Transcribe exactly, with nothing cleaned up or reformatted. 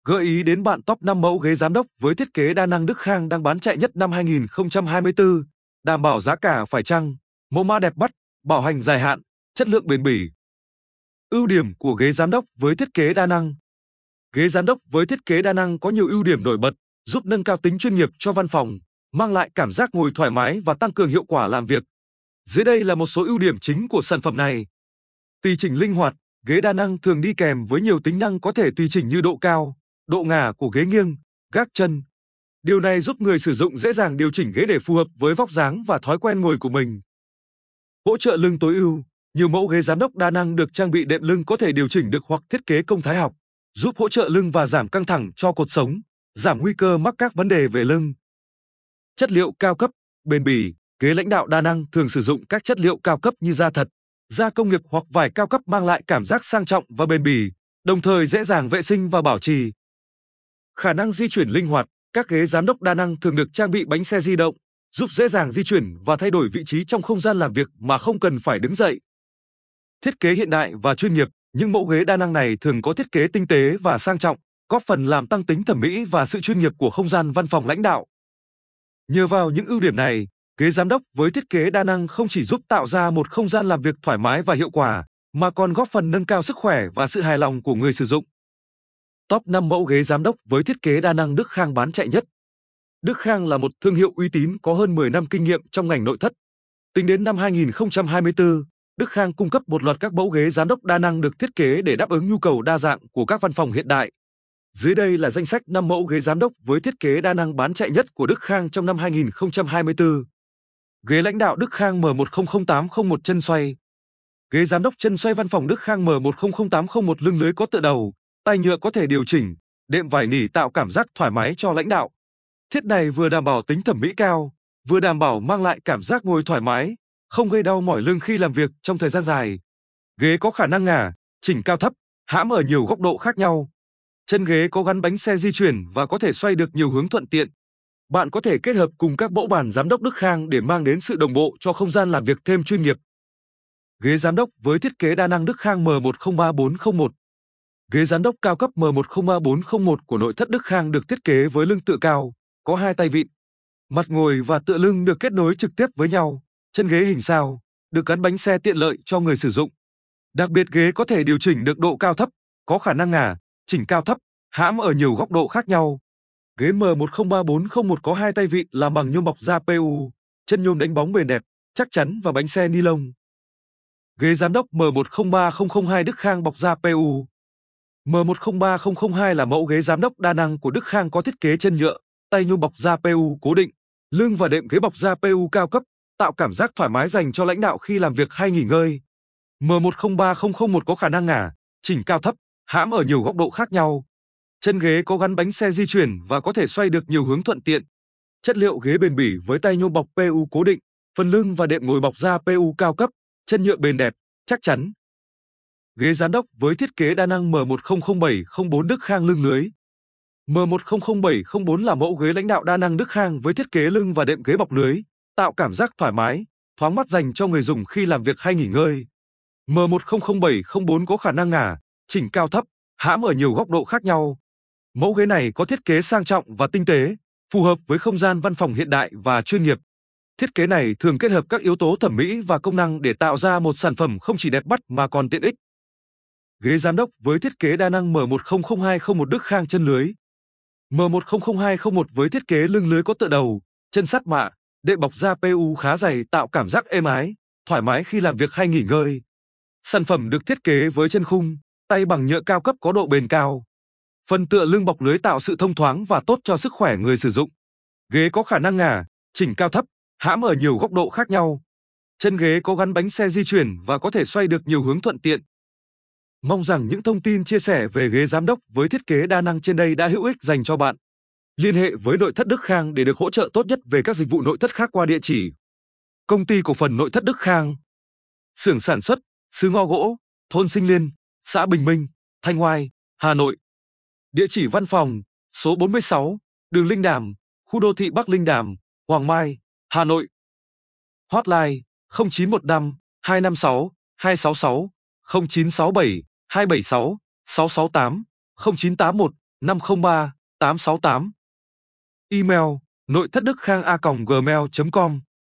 Gợi ý đến bạn top năm mẫu ghế giám đốc với thiết kế đa năng Đức Khang đang bán chạy nhất năm hai nghìn không trăm hai mươi tư, đảm bảo giá cả phải chăng, mẫu mã đẹp mắt, bảo hành dài hạn, chất lượng bền bỉ. Ưu điểm của ghế giám đốc với thiết kế đa năng. Ghế giám đốc với thiết kế đa năng có nhiều ưu điểm nổi bật, giúp nâng cao tính chuyên nghiệp cho văn phòng, mang lại cảm giác ngồi thoải mái và tăng cường hiệu quả làm việc. Dưới đây là một số ưu điểm chính của sản phẩm này. Tùy chỉnh linh hoạt, ghế đa năng thường đi kèm với nhiều tính năng có thể tùy chỉnh như độ cao, độ ngả của ghế nghiêng, gác chân. Điều này giúp người sử dụng dễ dàng điều chỉnh ghế để phù hợp với vóc dáng và thói quen ngồi của mình. Hỗ trợ lưng tối ưu, nhiều mẫu ghế giám đốc đa năng được trang bị đệm lưng có thể điều chỉnh được hoặc thiết kế công thái học, giúp hỗ trợ lưng và giảm căng thẳng cho cột sống, giảm nguy cơ mắc các vấn đề về lưng. Chất liệu cao cấp, bền bỉ, ghế lãnh đạo đa năng thường sử dụng các chất liệu cao cấp như da thật, da công nghiệp hoặc vải cao cấp mang lại cảm giác sang trọng và bền bỉ, đồng thời dễ dàng vệ sinh và bảo trì. Khả năng di chuyển linh hoạt, các ghế giám đốc đa năng thường được trang bị bánh xe di động, giúp dễ dàng di chuyển và thay đổi vị trí trong không gian làm việc mà không cần phải đứng dậy. Thiết kế hiện đại và chuyên nghiệp, những mẫu ghế đa năng này thường có thiết kế tinh tế và sang trọng, góp phần làm tăng tính thẩm mỹ và sự chuyên nghiệp của không gian văn phòng lãnh đạo. Nhờ vào những ưu điểm này, ghế giám đốc với thiết kế đa năng không chỉ giúp tạo ra một không gian làm việc thoải mái và hiệu quả, mà còn góp phần nâng cao sức khỏe và sự hài lòng của người sử dụng. Top năm mẫu ghế giám đốc với thiết kế đa năng Đức Khang bán chạy nhất. Đức Khang là một thương hiệu uy tín có hơn mười năm kinh nghiệm trong ngành nội thất. Tính đến năm hai nghìn không trăm hai mươi tư, Đức Khang cung cấp một loạt các mẫu ghế giám đốc đa năng được thiết kế để đáp ứng nhu cầu đa dạng của các văn phòng hiện đại. Dưới đây là danh sách năm mẫu ghế giám đốc với thiết kế đa năng bán chạy nhất của Đức Khang trong năm hai nghìn không trăm hai mươi tư. Ghế lãnh đạo Đức Khang M một không không tám không một chân xoay. Ghế giám đốc chân xoay văn phòng Đức Khang M một không không tám không một lưng lưới có tựa đầu, tay nhựa có thể điều chỉnh, đệm vải nỉ tạo cảm giác thoải mái cho lãnh đạo. Thiết này vừa đảm bảo tính thẩm mỹ cao, vừa đảm bảo mang lại cảm giác ngồi thoải mái, không gây đau mỏi lưng khi làm việc trong thời gian dài. Ghế có khả năng ngả, chỉnh cao thấp, hãm ở nhiều góc độ khác nhau. Chân ghế có gắn bánh xe di chuyển và có thể xoay được nhiều hướng thuận tiện. Bạn có thể kết hợp cùng các mẫu bàn giám đốc Đức Khang để mang đến sự đồng bộ cho không gian làm việc thêm chuyên nghiệp. Ghế giám đốc với thiết kế đa năng Đức Khang M một không ba bốn không một. Ghế giám đốc cao cấp M một không ba bốn không một của nội thất Đức Khang được thiết kế với lưng tựa cao, có hai tay vịn. Mặt ngồi và tựa lưng được kết nối trực tiếp với nhau, chân ghế hình sao, được gắn bánh xe tiện lợi cho người sử dụng. Đặc biệt ghế có thể điều chỉnh được độ cao thấp, có khả năng ngả, chỉnh cao thấp, hãm ở nhiều góc độ khác nhau. Ghế M một không ba bốn không một có hai tay vịn làm bằng nhôm bọc da pê u, chân nhôm đánh bóng bền đẹp, chắc chắn và bánh xe ni lông. Ghế giám đốc M một không ba không không hai Đức Khang bọc da pê u. M một không ba không không hai là mẫu ghế giám đốc đa năng của Đức Khang có thiết kế chân nhựa, tay nhôm bọc da pê u cố định, lưng và đệm ghế bọc da pê u cao cấp, tạo cảm giác thoải mái dành cho lãnh đạo khi làm việc hay nghỉ ngơi. M một không ba không không một có khả năng ngả, chỉnh cao thấp, hãm ở nhiều góc độ khác nhau. Chân ghế có gắn bánh xe di chuyển và có thể xoay được nhiều hướng thuận tiện. Chất liệu ghế bền bỉ với tay nhôm bọc pê u cố định, phần lưng và đệm ngồi bọc da pê u cao cấp, chân nhựa bền đẹp, chắc chắn. Ghế giám đốc với thiết kế đa năng M một không không bảy không bốn Đức Khang lưng lưới. M một không không bảy không bốn là mẫu ghế lãnh đạo đa năng Đức Khang với thiết kế lưng và đệm ghế bọc lưới, tạo cảm giác thoải mái, thoáng mắt dành cho người dùng khi làm việc hay nghỉ ngơi. M một không không bảy không bốn có khả năng ngả, chỉnh cao thấp, hãm ở nhiều góc độ khác nhau. Mẫu ghế này có thiết kế sang trọng và tinh tế, phù hợp với không gian văn phòng hiện đại và chuyên nghiệp. Thiết kế này thường kết hợp các yếu tố thẩm mỹ và công năng để tạo ra một sản phẩm không chỉ đẹp mắt mà còn tiện ích. Ghế giám đốc với thiết kế đa năng M một không không hai không một Đức Khang chân lưới. M một không không hai không một với thiết kế lưng lưới có tựa đầu, chân sắt mạ, đệm bọc da pê u khá dày tạo cảm giác êm ái, thoải mái khi làm việc hay nghỉ ngơi. Sản phẩm được thiết kế với chân khung, tay bằng nhựa cao cấp có độ bền cao. Phần tựa lưng bọc lưới tạo sự thông thoáng và tốt cho sức khỏe người sử dụng. Ghế có khả năng ngả, chỉnh cao thấp, hãm ở nhiều góc độ khác nhau. Chân ghế có gắn bánh xe di chuyển và có thể xoay được nhiều hướng thuận tiện. Mong rằng những thông tin chia sẻ về ghế giám đốc với thiết kế đa năng trên đây đã hữu ích dành cho bạn. Liên hệ với nội thất Đức Khang để được hỗ trợ tốt nhất về các dịch vụ nội thất khác qua địa chỉ: Công ty cổ phần nội thất Đức Khang, xưởng sản xuất, xứ Ngọ Gỗ, thôn Sinh Liên, xã Bình Minh, Thanh Oai, Hà Nội. Địa chỉ văn phòng: số bốn mươi sáu, đường Linh Đàm, khu đô thị Bắc Linh Đàm, Hoàng Mai, Hà Nội. Hotline: không chín một năm, hai năm sáu, hai sáu sáu, không chín sáu bảy, hai bảy sáu, sáu sáu tám, không chín tám một, năm không ba tám sáu tám. Email: nội thất đức khang a còng gmail chấm com.